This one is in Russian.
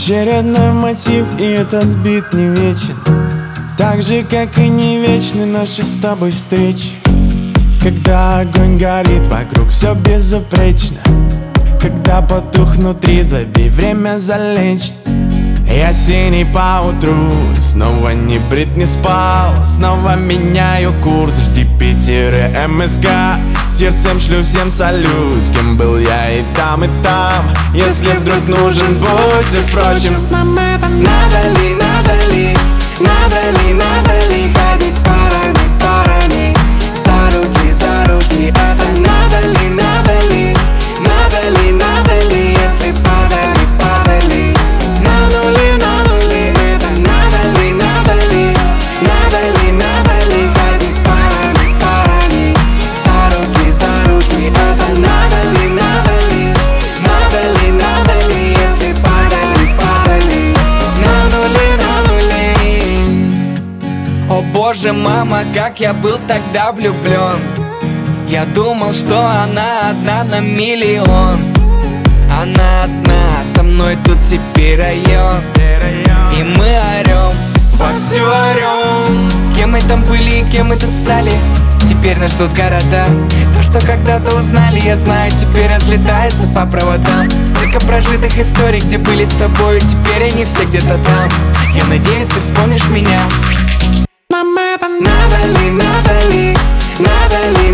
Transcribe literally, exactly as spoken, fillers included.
Очередной мотив, и этот бит не вечен, так же, как и не вечны наши с тобой встречи. Когда огонь горит вокруг, все безупречно. Когда потух внутри, забей, время залечит. Я синий поутру, снова не брит, не спал. Снова меняю курс, жди Питера, эм эс ка. Сердцем шлю всем салют, с кем был я и там, и там. Если вдруг нужен будь, и впрочем, нам это надо ли, надо ли, надо ли, надо ли ходить парами, парами, за руки, за руки. Это надо ли, надо ли, надо ли, надо ли, если падали, падали на нули, на нули. Это надо ли, надо ли, надо ли, надо ли ходить парами, парами, за руки, за руки. Это надо ли, надо ли, надо ли, надо ли, если падали, падали на нули, на нули. О боже, мама, как я был тогда влюблен. Я думал, что она одна на миллион. Она одна, со мной тут теперь район. И мы орем, вовсю орем. Кем мы там были и кем мы тут стали, теперь нас ждут города. То, что когда-то узнали, я знаю, теперь разлетается по проводам. Столько прожитых историй, где были с тобой, теперь они все где-то там. Я надеюсь, ты вспомнишь меня. Нам это надо ли, надо ли, надо ли.